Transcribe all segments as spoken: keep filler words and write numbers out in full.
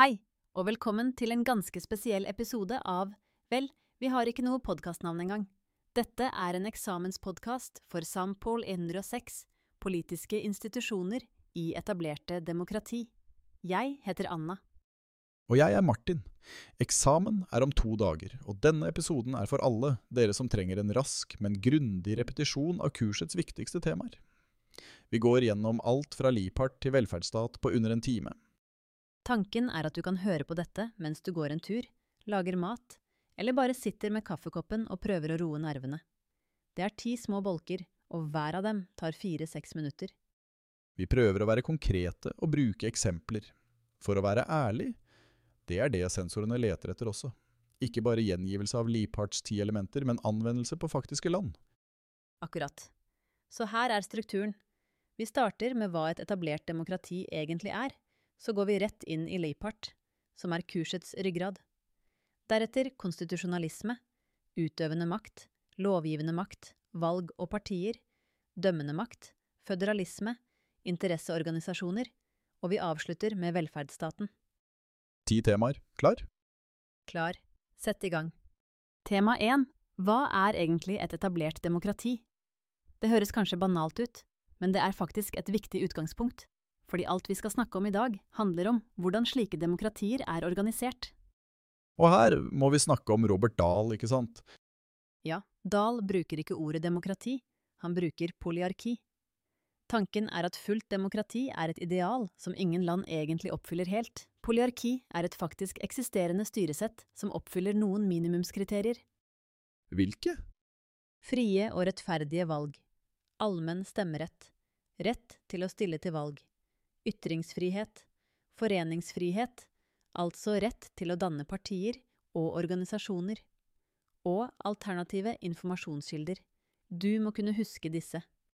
Hei, og velkommen til en ganske spesiell episode av Vel, vi har ikke noe podcastnavn engang. Dette er en eksamenspodcast for Sampol one oh six, politiske institusjoner i etablerte demokrati. Jeg heter Anna. Og jeg er Martin. Eksamen er om to dager, og denne episoden er for alle dere som trenger en rask, men grundig repetisjon av kursets viktigste temaer. Vi går gjennom alt fra Lipphardt til velferdsstat på under en time. Tanken er at du kan høre på dette mens du går en tur, lager mat, eller bare sitter med kaffekoppen og prøver å roe nervene. Det er ti små bolker, og hver av dem tar fire-seks minutter. Vi prøver å være konkrete og bruke eksempler. For å være ærlig, det er det sensorene leter etter også. Ikke bare gjengivelse av Lippardts ti elementer, men anvendelse på faktiske land. Akkurat. Så her er strukturen. Vi starter med hva et etablert demokrati egentlig er, så går vi rett inn i Lipphardt, som er kursets ryggrad. Deretter konstitusjonalisme, utøvende makt, lovgivende makt, valg og partier, dømmende makt, føderalisme, interesseorganisasjoner, og vi avslutter med velferdsstaten. Ti temaer. Klar? Klar. Sett i gang. Tema én. Hva er egentlig et etablert demokrati? Det høres kanskje banalt ut, men det er faktisk et viktig utgangspunkt. Fordi alt vi skal snakke om i dag handler om hvordan slike demokratier er organisert. Og her må vi snakke om Robert Dahl, ikke sant? Ja, Dahl bruker ikke ordet demokrati, han bruker polyarki. Tanken er at fullt demokrati er et ideal som ingen land egentlig oppfyller helt. Polyarki er et faktisk eksisterende styresett som oppfyller noen minimumskriterier. Hvilke? Frie og rettferdige valg. Allmenn stemmerett. Rett til å stille til valg. Ytringsfrihet. Foreningsfrihet. Altså rett til å danne partier og organisasjoner. Og alternative informasjonskilder. Du må kunne huske disse.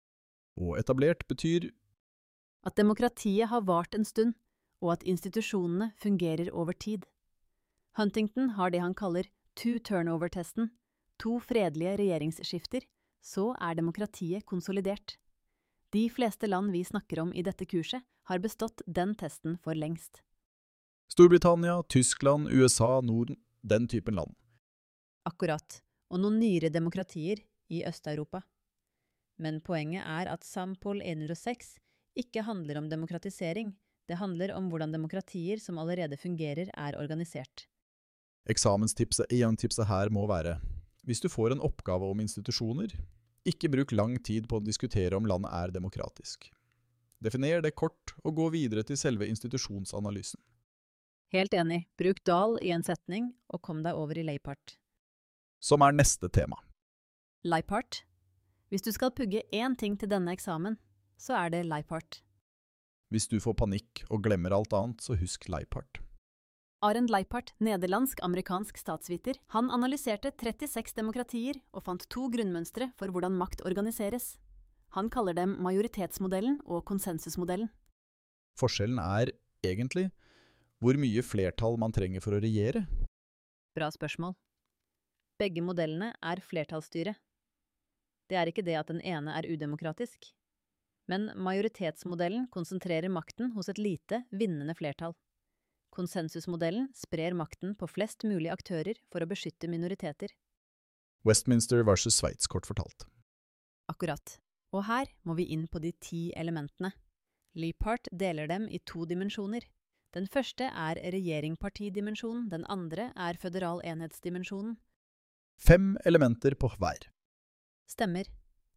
Og etablert betyr at demokratiet har vart en stund, og at institusjonene fungerer over tid. Huntington har det han kaller two-turnover-testen, to fredelige regjeringsskifter, så er demokratiet konsolidert. De fleste land vi snakker om i dette kurset har bestått den testen for lengst. Storbritannia, Tyskland, U S A, Norden, den typen land. Akkurat, og noen nyere demokratier i Øst-Europa. Men poenget er at Sampol one oh six ikke handler om demokratisering, det handler om hvordan demokratier som allerede fungerer er organisert. Eksamenstipset, igjen-tipset her må være, hvis du får en oppgave om institusjoner, ikke bruk lang tid på å diskutere om landet er demokratisk. Definer det kort og gå videre til selve institusjonsanalysen. Helt enig, bruk Dahl i en setning og kom deg over i Lipphardt. Som er neste tema. Lipphardt. Hvis du skal pugge én ting til denne eksamen, så er det Lipphardt. Hvis du får panikk og glemmer alt annet, så husk Lipphardt. Arend Lipphardt, nederlandsk-amerikansk statsviter, han analyserte trettiseks demokratier og fant to grunnmønstre for hvordan makt organiseres. Han kaller dem majoritetsmodellen og konsensusmodellen. Forskjellen er, egentlig, hvor mye flertall man trenger for å regjere. Bra spørsmål. Begge modellene er flertallsstyre. Det er ikke det at den ene er udemokratisk. Men majoritetsmodellen konsentrerer makten hos et lite, vinnende flertall. Konsensusmodellen sprer makten på flest mulig aktører for å beskytte minoriteter. Westminster versus Sveits, kort fortalt. Akkurat. Og her må vi inn på de ti elementene. Lipphardt deler dem i to dimensjoner. Den første er regjeringpartidimensjonen, den andre er føderal enhetsdimensjonen. Fem elementer på hver. Stemmer.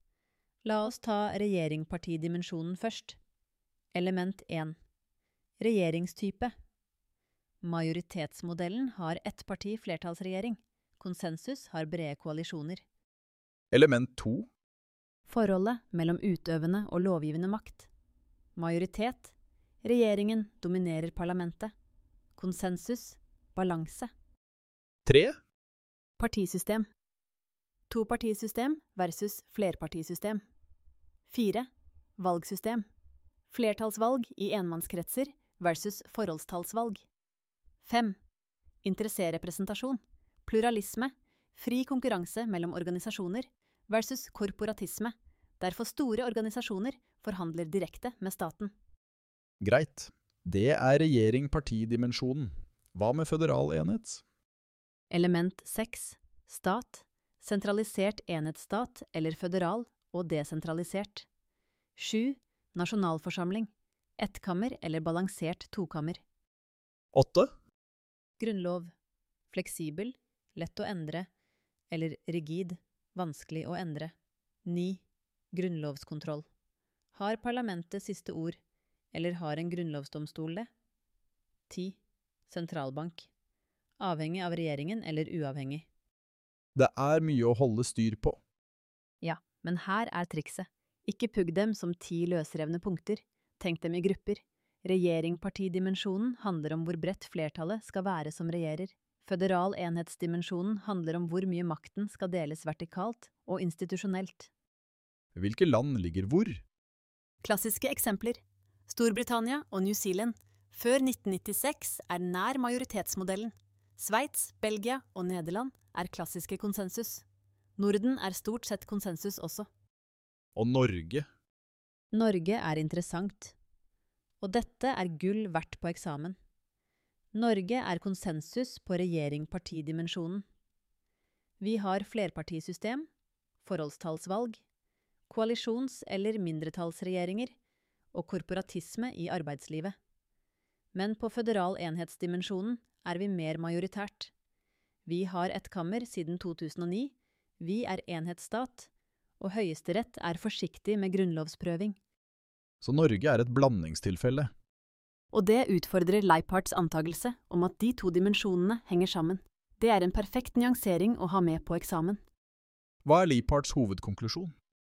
La oss ta regjeringpartidimensjonen først. Element én. Regjeringstype. Majoritetsmodellen har ett parti flertallsregjering. Konsensus har brede koalisjoner. Element to. Forholdet mellom utøvende og lovgivende makt. Majoritet. Regjeringen dominerer parlamentet. Konsensus. Balanse. Tre. Partisystem. Topartisystem versus flerpartisystem. Fire. Valgsystem. Flertallsvalg i enmannskretser versus forholdstallsvalg. Fem. Interesserepresentasjon. Pluralisme. Fri konkurranse mellom organisasjoner versus korporatisme, der for store organisasjoner forhandler direkte med staten. Greit. Det er regjering-partidimensjonen. Hva med føderal enhet? Element seks. Stat. Sentralisert enhetsstat eller føderal og desentralisert. sju. Nasjonalforsamling. Ettkammer eller balansert tokammer. Åtte. Grunnlov. Fleksibel, lett å endre, eller rigid, vanskelig å endre. ni. Grunnlovskontroll. Har parlamentet siste ord, eller har en grunnlovsdomstol det? ti. Sentralbank. Avhengig av regjeringen eller uavhengig. Det er mye å holde styr på. Ja, men her er trikset. Ikke pugg dem som ti løsrevne punkter. Tenk dem i grupper. Regjering-partidimensjonen handler om hvor bredt flertallet skal være som regjerer. Føderal enhetsdimensjonen handler om hvor mye makten skal deles vertikalt og institusjonelt. Hvilke land ligger hvor? Klassiske eksempler. Storbritannia og New Zealand. Før nitten nittiseks er nær majoritetsmodellen. Sveits, Belgia og Nederland er klassiske konsensus. Norden er stort sett konsensus også. Og Norge? Norge er interessant. Og dette er gull verdt på eksamen. Norge er konsensus på regjering-partidimensjonen. Vi har flerpartisystem, forholdstallsvalg, koalisjons- eller mindretallsregjeringer og korporatisme i arbeidslivet. Men på føderal enhetsdimensjonen er vi mer majoritært. Vi har ett kammer siden to tusen og ni, vi er enhetsstat, og Høyesterett er forsiktig med grunnlovsprøving. Så Norge er et blandingstilfelle. Og det utfordrer Leiparts antagelse om at de to dimensjonene henger sammen. Det er en perfekt nyansering å ha med på eksamen. Hva er Leiparts hovedkonklusjon?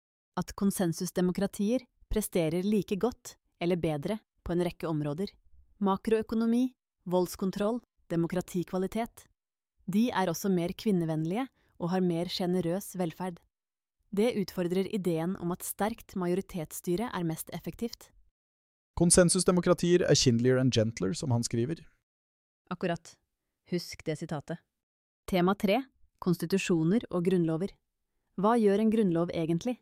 At konsensusdemokratier presterer like godt eller bedre på en rekke områder. Makroøkonomi, voldskontroll, demokratikvalitet. De er også mer kvinnevennlige og har mer generøs velferd. Det utfordrer ideen om at sterkt majoritetsstyre er mest effektivt. Konsensusdemokratier er kindlier and gentler, som han skriver. Akkurat. Husk det sitatet. Tema tre. Konstitusjoner og grunnlover. Hva gjør en grunnlov egentlig?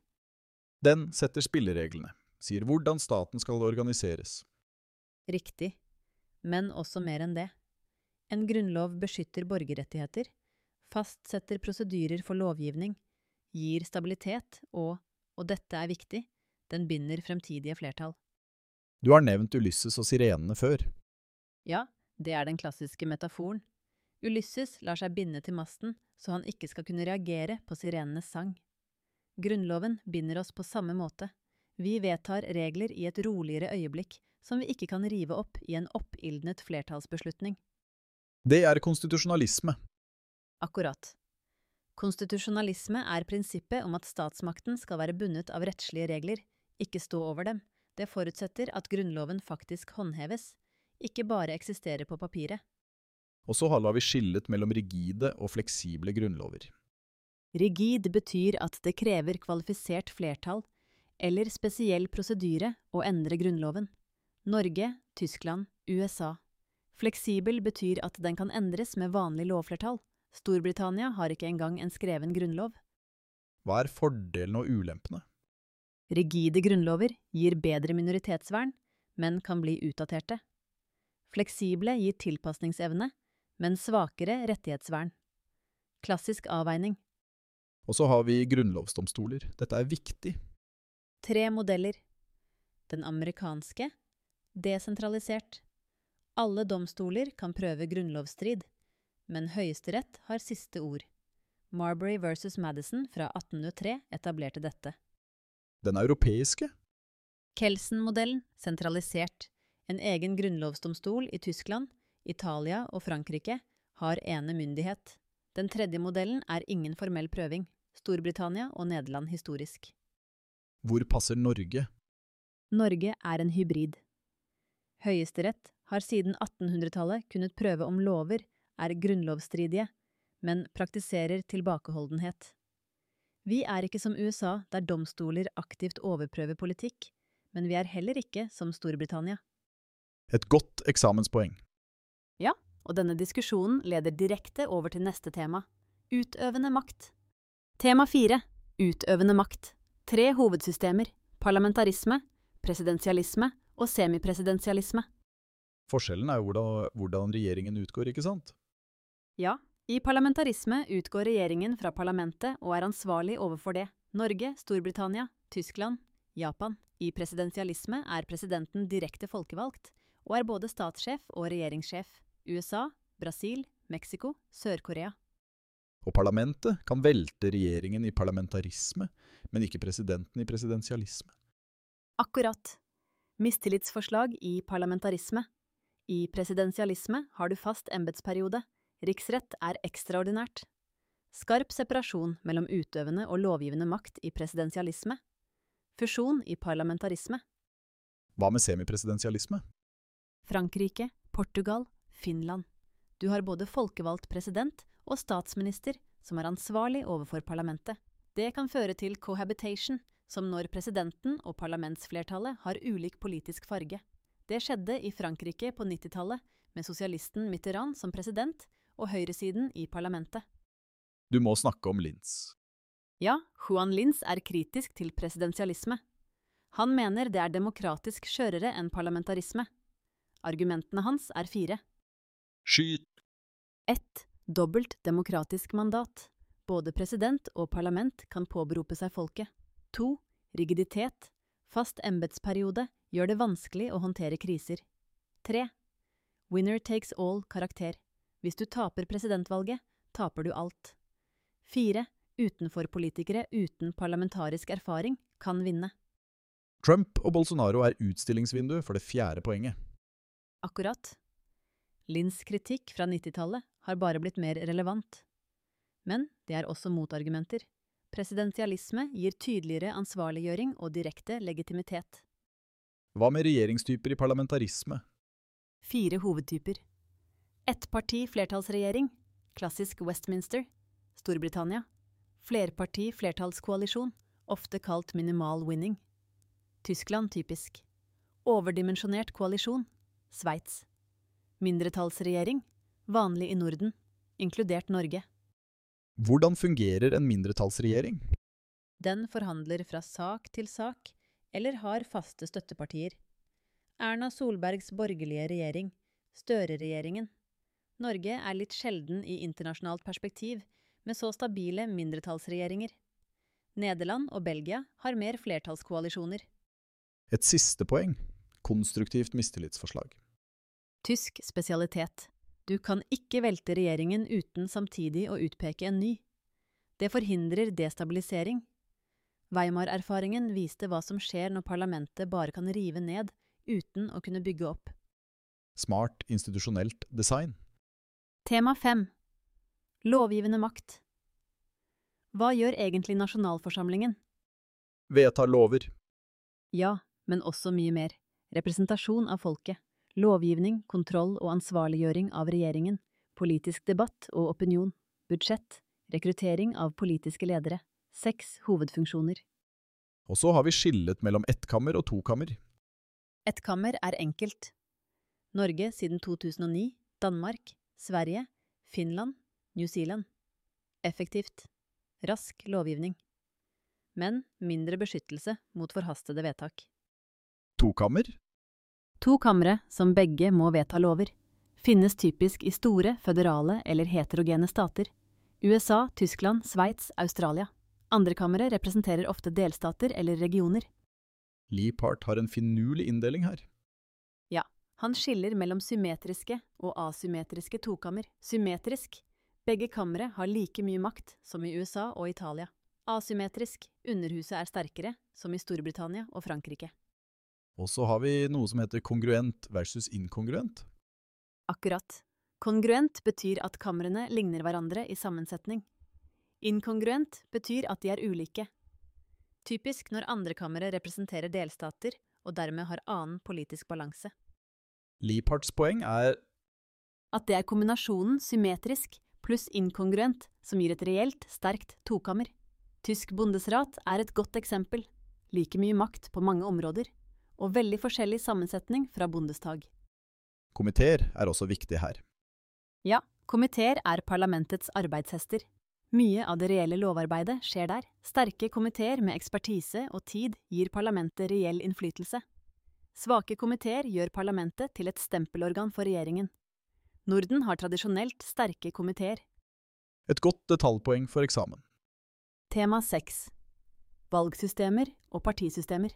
Den setter spillereglene, sier hvordan staten skal organiseres. Riktig. Men også mer enn det. En grunnlov beskytter borgerrettigheter, fastsetter prosedyrer for lovgivning, gir stabilitet og, og dette er viktig, den binder fremtidige flertall. Du har nevnt Ulysses og sirenene før. Ja, det er den klassiske metaforen. Ulysses lar seg binde til masten, så han ikke skal kunne reagere på sirenenes sang. Grunnloven binder oss på samme måte. Vi vedtar regler i et roligere øyeblikk, som vi ikke kan rive opp i en oppildnet flertallsbeslutning. Det er konstitusjonalisme. Akkurat. Konstitusjonalisme er prinsippet om at statsmakten skal være bundet av rettslige regler, ikke stå over dem. Det forutsetter at grunnloven faktisk håndheves, ikke bare eksisterer på papiret. Og så har vi skillet mellom rigide og fleksible grunnlover. Rigid betyr at det krever kvalifisert flertall eller spesiell prosedyre å endre grunnloven. Norge, Tyskland, U S A. Fleksibel betyr at den kan endres med vanlig lovflertall. Storbritannia har ikke engang en skreven grunnlov. Hva er fordelene og ulempene? Rigide grunnlover gir bedre minoritetsvern, men kan bli utdaterte. Fleksible gir tilpasningsevne, men svakere rettighetsvern. Klassisk avveining. Og så har vi grunnlovsdomstoler. Dette er viktig. Tre modeller. Den amerikanske, desentralisert. Alle domstoler kan prøve grunnlovsstrid, men Høyesterett har siste ord. Marbury versus Madison fra atten hundre og tre etablerte dette. Den europeiske? Kelsen-modellen, sentralisert. En egen grunnlovsdomstol i Tyskland, Italia og Frankrike har ene myndighet. Den tredje modellen er ingen formell prøving. Storbritannia og Nederland historisk. Hvor passer Norge? Norge er en hybrid. Høyesterett har siden attenhundretallet kunnet prøve om lover er grunnlovsstridige, men praktiserer tilbakeholdenhet. Vi er ikke som U S A, der domstoler aktivt overprøver politikk, men vi er heller ikke som Storbritannia. Et godt eksamenspoeng. Ja, og denne diskusjonen leder direkte over til neste tema. Utøvende makt. Tema fire. Utøvende makt. Tre hovedsystemer. Parlamentarisme, presidensialisme og semipresidensialisme. Forskjellen er jo hvordan, hvordan regjeringen utgår, ikke sant? Ja, i parlamentarisme utgår regjeringen fra parlamentet og er ansvarlig overfor det. Norge, Storbritannia, Tyskland, Japan. I presidensialisme er presidenten direkte folkevalgt, og er både statssjef og regjeringssjef. U S A, Brasil, Mexico, Sør-Korea. Og parlamentet kan velte regjeringen i parlamentarisme, men ikke presidenten i presidensialisme. Akkurat. Mistillitsforslag i parlamentarisme. I presidensialisme har du fast embedsperiode. Riksrett er ekstraordinært. Skarp separasjon mellom utøvende og lovgivende makt i presidensialisme. Fusjon i parlamentarisme. Hva med semipresidensialisme? Frankrike, Portugal, Finland. Du har både folkevalgt president og statsminister som er ansvarlig overfor parlamentet. Det kan føre til cohabitation, som når presidenten og parlamentsflertallet har ulik politisk farge. Det skjedde i Frankrike på nittitallet, med sosialisten Mitterrand som president og høyresiden i parlamentet. Du må snakke om Linz. Ja, Juan Linz er kritisk til presidensialisme. Han mener det er demokratisk skjørere enn parlamentarisme. Argumentene hans er fire. Skyt! ett. Dobbelt demokratisk mandat. Både president og parlament kan påberope seg folket. to. Rigiditet. Fast embedsperiode gjør det vanskelig å håndtere kriser. tre. Winner takes all karakter. Hvis du taper presidentvalget, taper du alt. fire. Utenforpolitikere uten parlamentarisk erfaring kan vinne. Trump og Bolsonaro er utstillingsvindu for det fjerde poenget. Akkurat. Linz kritikk fra nittitallet har bare blitt mer relevant. Men det er også motargumenter. Presidensialisme gir tydeligere ansvarliggjøring og direkte legitimitet. Hva med regjeringstyper i parlamentarisme? Fire hovedtyper. Ettparti flertallsregjering, klassisk Westminster, Storbritannia. Flerparti flertallskoalisjon, ofte kalt minimal winning. Tyskland typisk. Overdimensjonert koalisjon, Sveits. Mindretallsregjering, vanlig i Norden, inkludert Norge. Hvordan fungerer en mindretallsregjering? Den forhandler fra sak til sak, eller har faste støttepartier. Erna Solbergs borgerlige regjering, Støre-regjeringen. Norge er litt sjelden i internasjonalt perspektiv, med så stabile mindretallsregjeringer. Nederland og Belgia har mer flertallskoalisjoner. Et siste poeng. Konstruktivt mistillitsforslag. Tysk spesialitet. Du kan ikke velte regjeringen uten samtidig å utpeke en ny. Det forhindrer destabilisering. Weimar-erfaringen viste hva som skjer når parlamentet bare kan rive ned uten å kunne bygge opp. Smart institusjonelt design. Tema fem. Lovgivende makt. Hva gjør egentlig nasjonalforsamlingen? Vedta lover. Ja, men også mye mer. Representasjon av folket. Lovgivning, kontroll og ansvarliggjøring av regjeringen. Politisk debatt og opinion. Budsjett. Rekruttering av politiske ledere. Seks hovedfunksjoner. Og så har vi skillet mellom ettkammer og tokammer. Ettkammer er enkelt. Norge siden to tusen og ni, Danmark, Sverige, Finland, New Zealand. Effektivt. Rask lovgivning. Men mindre beskyttelse mot forhastede vedtak. Tokammer? To kamre som begge må vedta lover. Finnes typisk i store, føderale eller heterogene stater. U S A, Tyskland, Sveits, Australia. Andrekammeret representerer ofte delstater eller regioner. Liephardt har en finurlig inndeling her. Ja, han skiller mellom symmetriske og asymmetriske tokammer. Symmetrisk. Begge kamre har like mye makt som i U S A og Italia. Asymmetrisk. Underhuset er sterkere, som i Storbritannia og Frankrike. Og så har vi noe som heter kongruent versus inkongruent. Akkurat. Kongruent betyr at kamrene ligner hverandre i sammensetning. Inkongruent betyr at de er ulike. Typisk når andrekammeret representerer delstater og dermed har annen politisk balanse. Liephards poeng er at det er kombinasjonen symmetrisk pluss inkongruent som gir et reelt sterkt tokammer. Tysk bondesrat er et godt eksempel. Like mye makt på mange områder, og veldig forskjellig sammensetning fra bondestag. Komiteer er også viktig her. Ja, komiteer er parlamentets arbeidshester. Mye av det reelle lovarbeidet skjer der. Sterke komiteer med ekspertise og tid gir parlamentet reell innflytelse. Svake komiteer gjør parlamentet til et stempelorgan for regjeringen. Norden har tradisjonelt sterke komiteer. Et godt detaljpoeng for eksamen. Tema seks. Valgsystemer og partisystemer.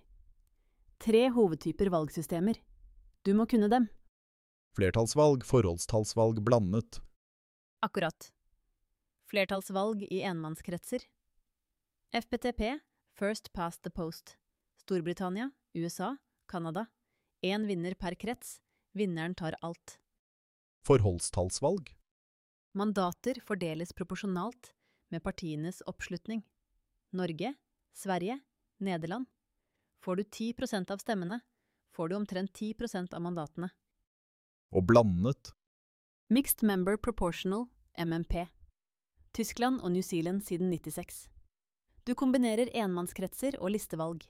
Tre hovedtyper valgsystemer. Du må kunne dem. Flertallsvalg, forholdstallsvalg blandet. Akkurat. Flertallsvalg i enmannskretser. F P T P, First Past the Post. Storbritannia, U S A, Kanada. En vinner per krets. Vinneren tar alt. Forholdstallsvalg. Mandater fordeles proporsjonalt med partienes oppslutning. Norge, Sverige, Nederland. Får du ti prosent av stemmene, får du omtrent ti prosent av mandatene. Og blandet. Mixed Member Proportional, M M P. Tyskland og New Zealand siden nittiseks. Du kombinerer enmannskretser og listevalg.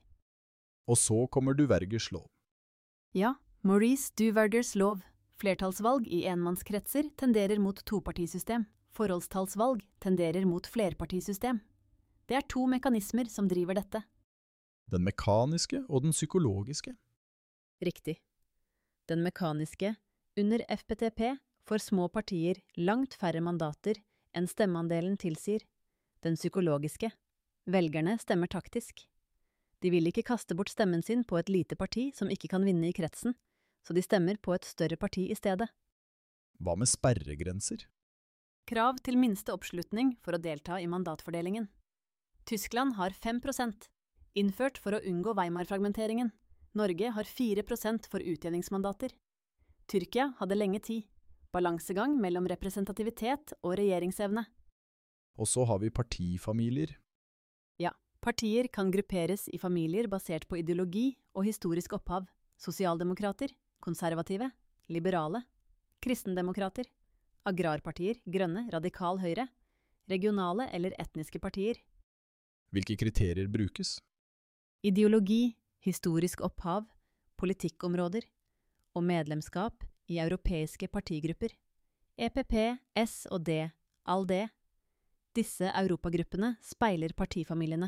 Og så kommer Duvergers lov. Ja, Maurice Duvergers lov. Flertallsvalg i enmannskretser tenderer mot topartisystem. Forholdstallsvalg tenderer mot flerpartisystem. Det er to mekanismer som driver dette. Den mekaniske og den psykologiske. Riktig. Den mekaniske, under F P T P, får små partier langt færre mandater enn stemmeandelen tilsier. Den psykologiske. Velgerne stemmer taktisk. De vil ikke kaste bort stemmen sin på et lite parti som ikke kan vinne i kretsen, så de stemmer på et større parti i stedet. Hva med sperregrenser? Krav til minste oppslutning for å delta i mandatfordelingen. Tyskland har fem prosent, innført for å unngå Weimar-fragmenteringen. Norge har fire prosent for utjevningsmandater. Tyrkia hadde lenge tid. Balansegang mellom representativitet og regjeringsevne. Og så har vi partifamilier. Ja, partier kan grupperes i familier basert på ideologi og historisk opphav. Sosialdemokrater, konservative, liberale, kristendemokrater, agrarpartier, grønne, radikal høyre, regionale eller etniske partier. Hvilke kriterier brukes? Ideologi, historisk opphav, politikkområder og medlemskap i europeiske partigrupper. E P P, S og D, all det. Disse europagruppene speiler partifamiliene.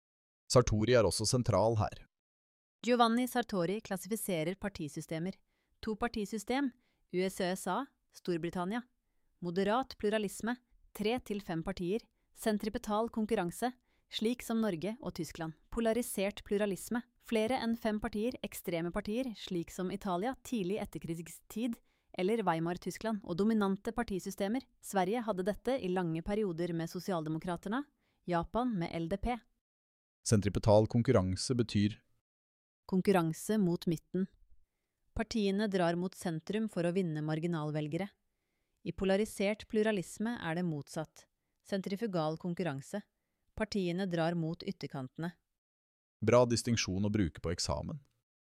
Sartori er også sentral her. Giovanni Sartori klassifiserer partisystemer. To partisystem, U S A, Storbritannia. Moderat pluralisme, tre til fem partier. Sentripetal konkurranse, slik som Norge og Tyskland. Polarisert pluralisme, flere enn fem partier, ekstreme partier, slik som Italia, tidlig etterkrigstid, eller Weimar-Tyskland, og dominante partisystemer. Sverige hadde dette i lange perioder med sosialdemokraterne, Japan med L D P. Sentripetal konkurranse betyr konkurranse mot midten. Partiene drar mot sentrum for å vinne marginalvelgere. I polarisert pluralisme er det motsatt. Sentrifugal konkurranse. Partiene drar mot ytterkantene. Bra distinksjon å bruke på eksamen.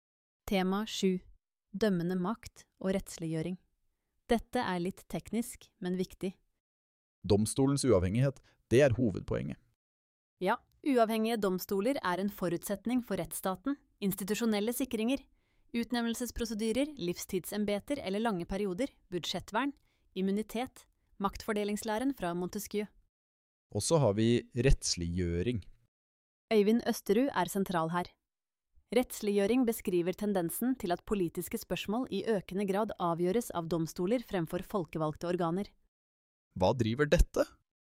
Tema sju. Dømmende makt og rettsliggjøring. Dette er litt teknisk, men viktig. Domstolens uavhengighet, det er hovedpoenget. Ja, uavhengige domstoler er en forutsetning for rettsstaten, institusjonelle sikringer, utnevnelsesprosedyrer, livstidsembeter eller lange perioder, budsjettvern, immunitet, maktfordelingslæren fra Montesquieu. Og så har vi rettsliggjøring. Øyvind Østerud er sentral her. Rettsliggjøring beskriver tendensen til at politiske spørsmål i økende grad avgjøres av domstoler fremfor folkevalgte organer. Hva driver dette?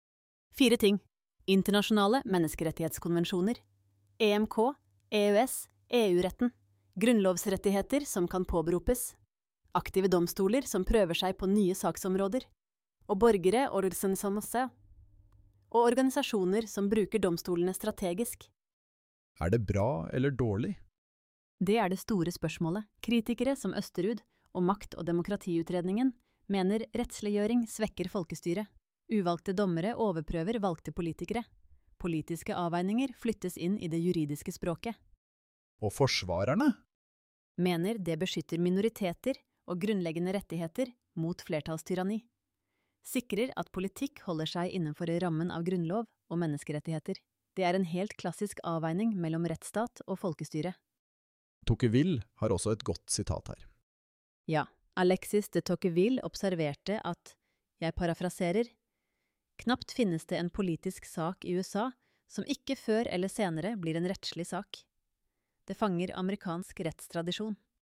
Fire ting. Internasjonale menneskerettighetskonvensjoner. E M K, E U S, E U-retten. Grunnlovsrettigheter som kan påberopes. Aktive domstoler som prøver seg på nye saksområder. Og borgere og organisasjoner. Og organisasjoner som bruker domstolene strategisk. Er det bra eller dårlig? Det er det store spørsmålet. Kritikere som Østerud og Makt- og demokratiutredningen mener rettsliggjøring svekker folkestyret. Uvalgte dommere overprøver valgte politikere. Politiske avveininger flyttes inn i det juridiske språket. Og forsvarerne? Mener det beskytter minoriteter og grunnleggende rettigheter mot flertallstyranni. Sikrer at politikk holder seg innenfor rammen av grunnlov og menneskerettigheter. Det er en helt klassisk avveining mellom rettsstat og folkestyre. Tocqueville har også et godt sitat her. Ja, Alexis de Tocqueville observerte at, jeg parafraserer, knapt finnes det en politisk sak i U S A som ikke før eller senere blir en rettslig sak. Det fanger amerikansk rettstradisjon.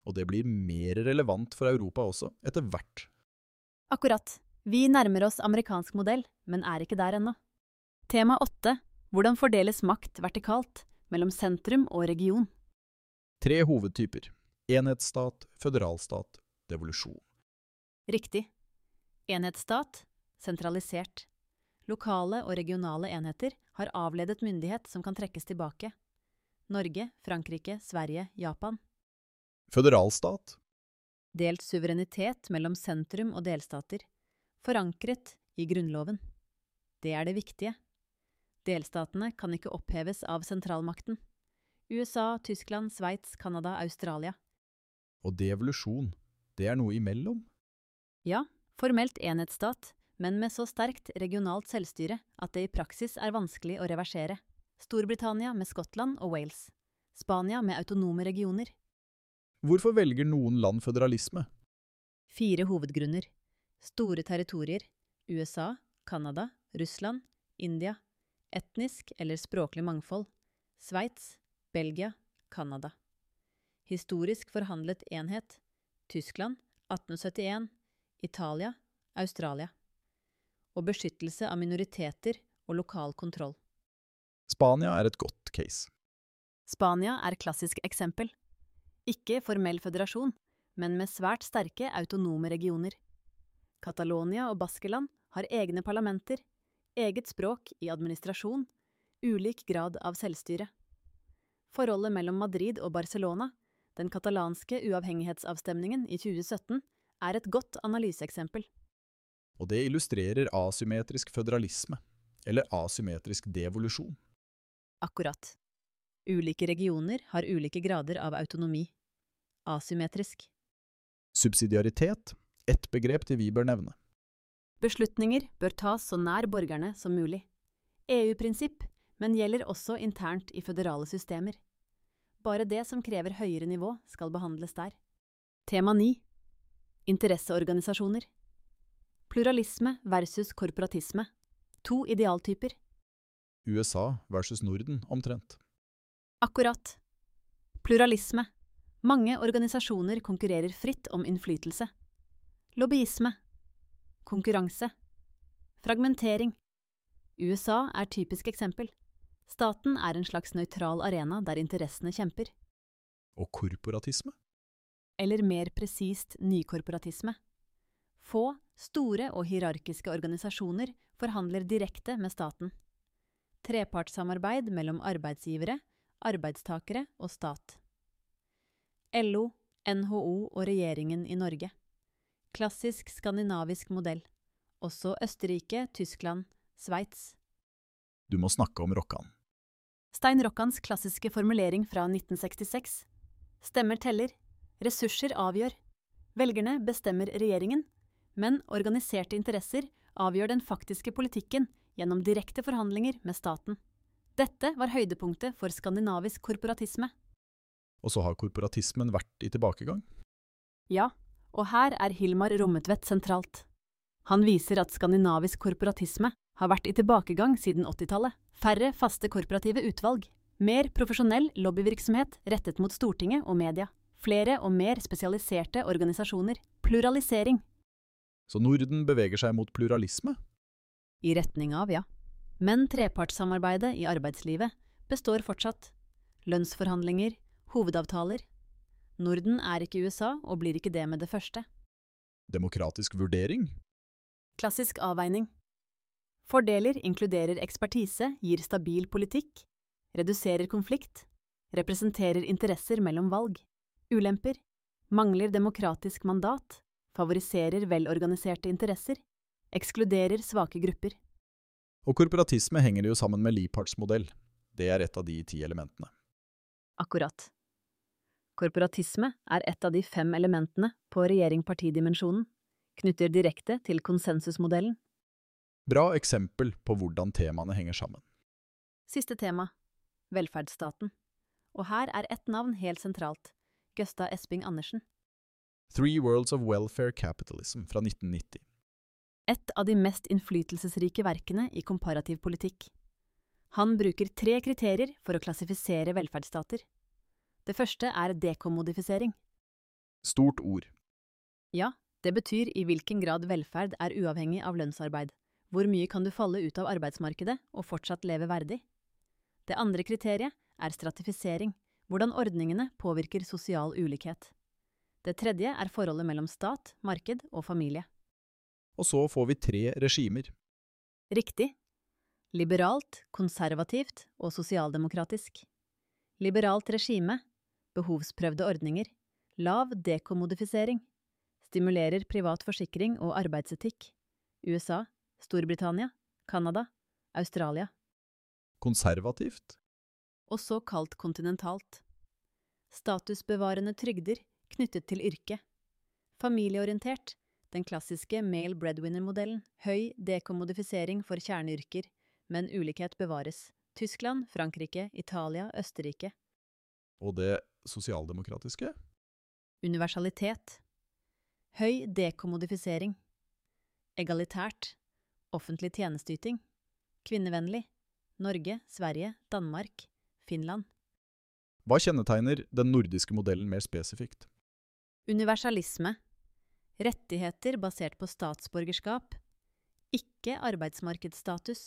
Og det blir mer relevant for Europa også, etter hvert. Akkurat. Vi nærmer oss amerikansk modell, men er ikke der ennå. Tema åtte. Hvordan fordeles makt vertikalt mellom sentrum og region? Tre hovedtyper. Enhetsstat, føderalstat, devolusjon. Riktig. Enhetsstat, sentralisert. Lokale og regionale enheter har avledet myndighet som kan trekkes tilbake. Norge, Frankrike, Sverige, Japan. Føderalstat. Delt suverenitet mellom sentrum og delstater. Forankret i grunnloven. Det er det viktige. Delstatene kan ikke oppheves av sentralmakten. U S A, Tyskland, Sveits, Kanada, Australia. Og devolusjon, det er noe imellom? Ja, formelt enhetsstat, men med så sterkt regionalt selvstyre at det i praksis er vanskelig å reversere. Storbritannia med Skottland og Wales. Spania med autonome regioner. Hvorfor velger noen land føderalisme? Fire hovedgrunner. Store territorier. U S A, Kanada, Russland, India. Etnisk eller språklig mangfold. Sveits, Belgia, Kanada. Historisk forhandlet enhet. Tyskland, atten syttien. Italia, Australia. Og beskyttelse av minoriteter og lokal kontroll. Spania er et godt case. Spania er klassisk eksempel. Ikke formell føderasjon, men med svært sterke autonome regioner. Catalonia og Baskeland har egne parlamenter, eget språk i administrasjon, ulik grad av selvstyre. Forholdet mellom Madrid og Barcelona, den katalanske uavhengighetsavstemningen i tjue sytten, er et godt analyseeksempel. Og det illustrerer asymmetrisk føderalisme, eller asymmetrisk devolusjon. Akkurat. Ulike regioner har ulike grader av autonomi. Asymmetrisk. Subsidiaritet, ett begrep til vi bør nevne. Beslutninger bør tas så nær borgerne som mulig. E U-prinsipp, men gjelder også internt i føderale systemer. Bare det som krever høyere nivå skal behandles der. Tema ni. Interesseorganisasjoner. Pluralisme versus korporatisme. To idealtyper. U S A versus Norden, omtrent. Akkurat. Pluralisme. Mange organisasjoner konkurrerer fritt om innflytelse. Lobbyisme. Konkurranse. Fragmentering. U S A er typisk eksempel. Staten er en slags nøytral arena der interessene kjemper. Og korporatisme? Eller mer presist nykorporatisme. Få, store og hierarkiske organisasjoner forhandler direkte med staten. Trepartssamarbeid mellom arbeidsgivere, arbeidstakere og stat. L O, N H O og regjeringen i Norge. Klassisk skandinavisk modell. Også Østerrike, Tyskland, Sveits. Du må snakke om Rokkan. Stein Rokkans klassiske formulering fra nitten sekstiseks. Stemmer teller, ressurser avgjør. Velgerne bestemmer regjeringen, men organiserte interesser avgjør den faktiske politikken gjennom direkte forhandlinger med staten. Dette var høydepunktet for skandinavisk korporatisme. Og så har korporatismen vært i tilbakegang? Ja, og her er Hilmar Rommetvedt sentralt. Han viser at skandinavisk korporatisme har vært i tilbakegang siden åttitallet. Færre faste korporative utvalg. Mer profesjonell lobbyvirksomhet rettet mot Stortinget og media. Flere og mer spesialiserte organisasjoner. Pluralisering. Så Norden beveger seg mot pluralisme? I retning av, ja. Men trepartssamarbeidet i arbeidslivet består fortsatt. Lønnsforhandlinger, hovedavtaler. Norden er ikke U S A og blir ikke det med det første. Demokratisk vurdering? Klassisk avveining. Fordeler inkluderer ekspertise, gir stabil politikk, reduserer konflikt, representerer interesser mellom valg. Ulemper. Mangler demokratisk mandat, favoriserer velorganiserte interesser, ekskluderer svake grupper. Og korporatisme henger jo sammen med Leiparts modell. Det er et av de ti elementene. Akkurat. Korporatisme er et av de fem elementene på regjering-partidimensjonen, knytter direkte til konsensusmodellen. Bra eksempel på hvordan temaene henger sammen. Siste tema. Velferdsstaten. Og her er ett navn helt sentralt. Gösta Esping Andersen. Three Worlds of Welfare Capitalism fra nitten nitti. Et av de mest innflytelsesrike verkene i komparativ politikk. Han bruker tre kriterier for å klassifisere velferdsstater. Det første er dekommodifisering. Stort ord. Ja, det betyr i hvilken grad velferd er uavhengig av lønnsarbeid. Hvor mye kan du falle ut av arbeidsmarkedet og fortsatt leve verdig? Det andre kriteriet er stratifisering, hvordan ordningene påvirker sosial ulikhet. Det tredje er forholdet mellom stat, marked og familie. Og så får vi tre regimer. Riktig. Liberalt, konservativt og sosialdemokratisk. Liberalt regime, behovsprøvde ordninger, lav dekommodifisering, stimulerer privat forsikring og arbeidsetikk, U S A, Storbritannia, Kanada, Australia. Konservativt. Og så kalt kontinentalt. Statusbevarende trygder knyttet til yrke. Familieorientert, den klassiske male breadwinner-modellen, høy dekommodifisering for kjerneyrker, men ulikhet bevares. Tyskland, Frankrike, Italia, Østerrike. Og det sosialdemokratiske? Universalitet. Høy dekommodifisering. Egalitært. Offentlig tjenesteyting. Kvinnevennlig. Norge, Sverige, Danmark, Finland. Hva kjennetegner den nordiske modellen mer spesifikt? Universalisme. Rettigheter basert på statsborgerskap. Ikke arbeidsmarkedsstatus.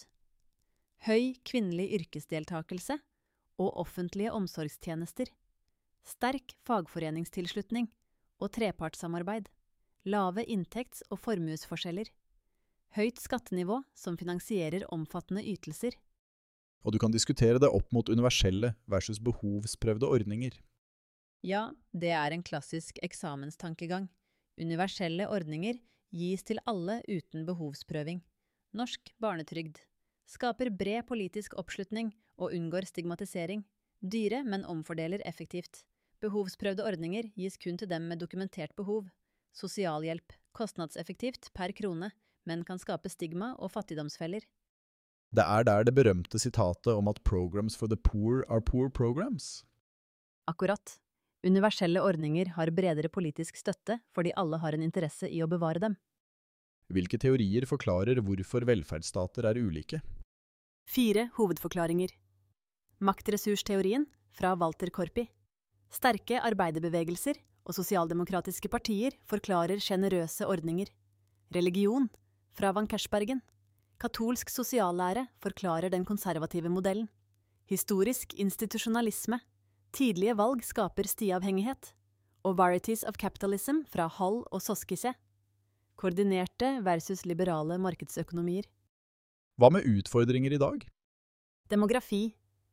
Høy kvinnelig yrkesdeltakelse og offentlige omsorgstjenester. Sterk fagforeningstilslutning og trepartssamarbeid. Lave inntekts- og formuesforskjeller. Høyt skattenivå som finansierer omfattende ytelser. Og du kan diskutere det opp mot universelle versus behovsprøvde ordninger. Ja, det er en klassisk eksamenstankegang. Universelle ordninger gis til alle uten behovsprøving. Norsk barnetrygd. Skaper bred politisk oppslutning og unngår stigmatisering. Dyre, men omfordeler effektivt. Behovsprøvde ordninger gis kun til dem med dokumentert behov. Sosialhjelp. Kostnadseffektivt per krone, men kan skape stigma og fattigdomsfeller. Det er der det berømte sitatet om at programs for the poor are poor programs. Akkurat. Universelle ordninger har bredere politisk støtte fordi alle har en interesse i å bevare dem. Hvilke teorier forklarer hvorfor velferdsstater er ulike? Fire hovedforklaringer. Maktressursteorien fra Walter Korpi. Sterke arbeiderbevegelser og sosialdemokratiske partier forklarer generøse ordninger. Religion fra Van Kersbergen. Katolsk sosiallære forklarer den konservative modellen. Historisk institusjonalisme. Tidlige valg skaper stiavhengighet. Og Varieties of Capitalism fra Hall og Soskise. Koordinerte versus liberale markedsøkonomier. Hva med utfordringer i dag? Demografi.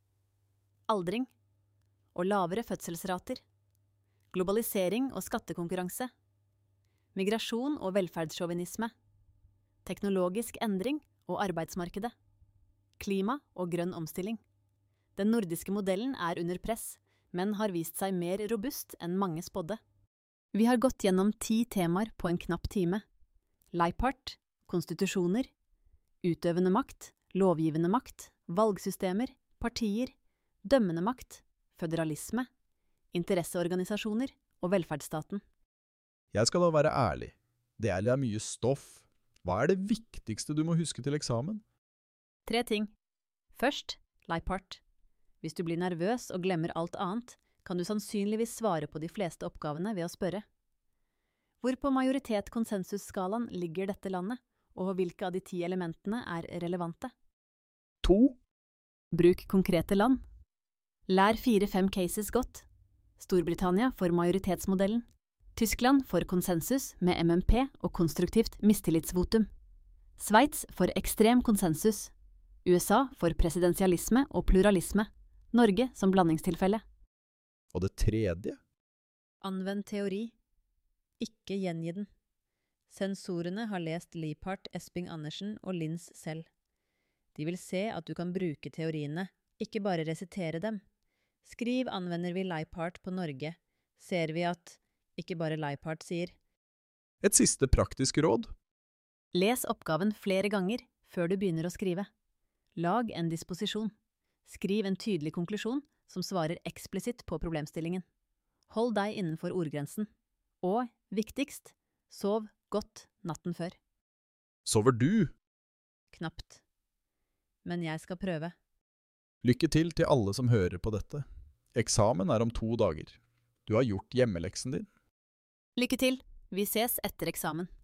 Aldring. Og lavere fødselsrater. Globalisering og skattekonkurranse. Migrasjon og velferdssjåvinisme. Teknologisk endring og arbeidsmarkedet. Klima og grønn omstilling. Den nordiske modellen er under press, men har vist seg mer robust enn mange spådde. Vi har gått gjennom ti temaer på en knapp time. Leipart, konstitusjoner, utøvende makt, lovgivende makt, valgsystemer, partier, dømmende makt, føderalisme, interesseorganisasjoner og velferdsstaten. Jeg skal da være ærlig. Det er mye stoff. Hva er det viktigste du må huske til eksamen? Tre ting. Først, Leipart. Hvis du blir nervøs og glemmer alt annet, kan du sannsynligvis svare på de fleste oppgavene ved å spørre. Hvor på majoritet-konsensusskalaen ligger dette landet, og hvilke av de ti elementene er relevante? To. Bruk konkrete land. Lær fire-fem cases godt. Storbritannia for majoritetsmodellen. Tyskland for konsensus med M M P og konstruktivt mistillitsvotum. Sveits for ekstrem konsensus. U S A for presidensialisme og pluralisme. Norge som blandingstilfelle. Og det tredje? Anvend teori. Ikke gjengi den. Sensorene har lest Leipart, Esping Andersen og Linz selv. De vil se at du kan bruke teoriene, ikke bare resitere dem. Skriv anvender vi Leipart på Norge, ser vi at ikke bare Leipart sier. Et siste praktisk råd? Les oppgaven flere ganger før du begynner å skrive. Lag en disposisjon. Skriv en tydelig konklusjon som svarer eksplisitt på problemstillingen. Hold deg innenfor ordgrensen. Og, viktigst, sov godt natten før. Sover du? Knapt. Men jeg skal prøve. Lykke til til alle som hører på dette. Eksamen er om to dager. Du har gjort hjemmeleksen din. Lykke til! Vi ses etter eksamen.